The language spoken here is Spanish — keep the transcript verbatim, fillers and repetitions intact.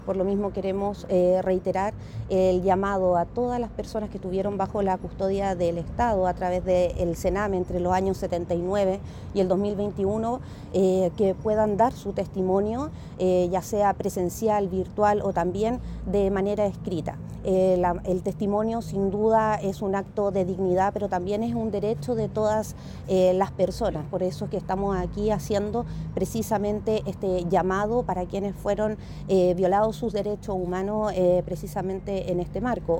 Por lo mismo queremos eh, reiterar el llamado a todas las personas que estuvieron bajo la custodia del Estado a través del Sename entre los años setenta y nueve y el dos mil veintiuno, eh, que puedan dar su testimonio, eh, ya sea presencial, virtual o también de manera escrita. Eh, la, el testimonio sin duda es un acto de dignidad, pero también es un derecho de todas eh, las personas. Por eso es que estamos aquí haciendo precisamente este llamado para quienes fueron eh, violados sus derechos humanos eh, precisamente en este marco.